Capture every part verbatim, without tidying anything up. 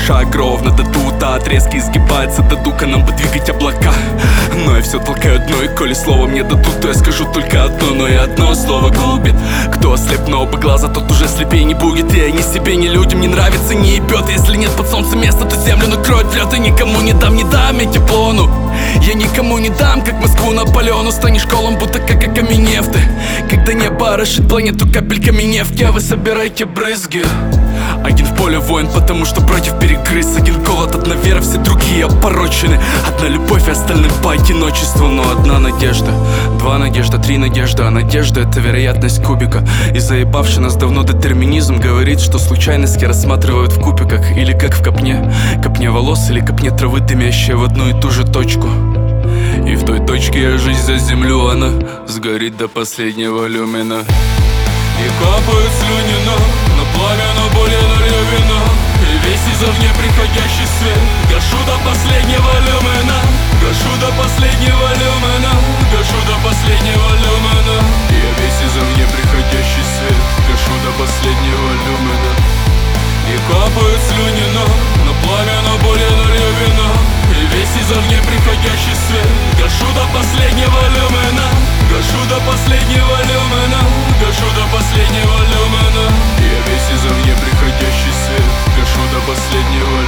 шаг ровно до тута, отрезки изгибается до дука, нам бы двигать облака. Но я все толкаю дно, и коли слово мне дадут, то я скажу только одно, но и одно слово губит. Кто ослеп на оба глаза, тот уже слепей не будет. И ни себе, ни людям не нравится, не ебет. Если нет под солнцем места, то землю накроет лед. И никому не дам, не дам я тепло, ну я никому не дам, как Москву Наполеону. Станешь колом, будто как окаменев ты. Когда небо орошит планету капельками нефти, а вы собирайте брызги. Один в поле воин, потому что против перегрыз. Один голод, одна вера, все другие опорочены. Одна любовь, и остальным по одиночеству. Но одна надежда, два надежда, три надежда. А надежда — это вероятность кубика. И заебавший нас давно детерминизм говорит, что случайности рассматривают в кубиках. Или как в копне, копне волос или копне травы, дымящая в одну и ту же точку. И в той точке я жизнь заземлю, она сгорит до последнего люмина. И капают слюни на, на пламя, на более налью вина. И весь извне приходящий свет гашу до последнего люмина. Гашу до последнего люмина. Гашу до последнего люмина. Я весь извне приходящий свет гашу до последнего люмина. И капают слюни на, на пламя, на более налью вина. И весь извне приходящий свет гашу до последнего люмина. Гашу до последнего люмина. Гашу до последнего люмина. Я весь извне приходящий свет гашу до последнего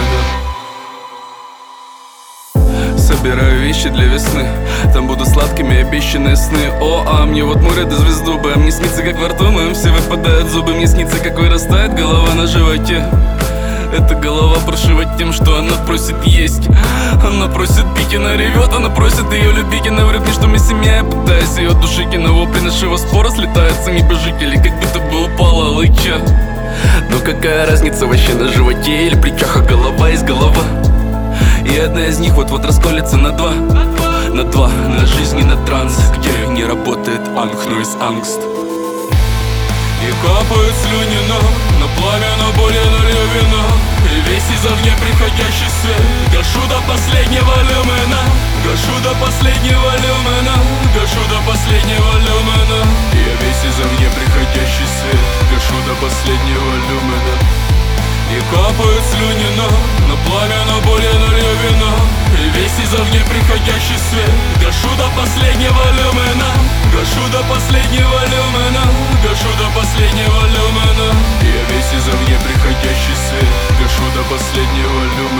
люмина. Собираю вещи для весны, там будут сладкими обещанные сны. О, а мне вот море до звезду бы. А мне снится, как во рту моем все выпадают зубы. Мне снится, как вырастает голова на животе. Эта голова прошивает тем, что она просит есть. Она просит пить, она ревет, она просит ее любить. Она врет мне, что мы семья, я пытаюсь ее душить. И на вопли нашего спора слетаются небожители, как будто бы упала лыча. Но какая разница вообще на животе или плечах, а голова есть голова. И одна из них вот-вот расколется на два. На два, на жизнь и на транс, где не работает анг, но есть ангст. И капают слюни на, на пламя, на более налью вина. И весь извне приходящий свет гашу до последнего люмина. Гашу до последнего люмина. Гашу до последнего люмина. Я весь извне приходящий свет гашу до последнего люмина. И капают слюни на, на пламя, на более налью вина. И весь извне приходящий свет гашу до последнего люмина. Гашу до последнего люмина. Гашу до последнего люмина. Я весь извне приходящий свет гашу до последнего люмина.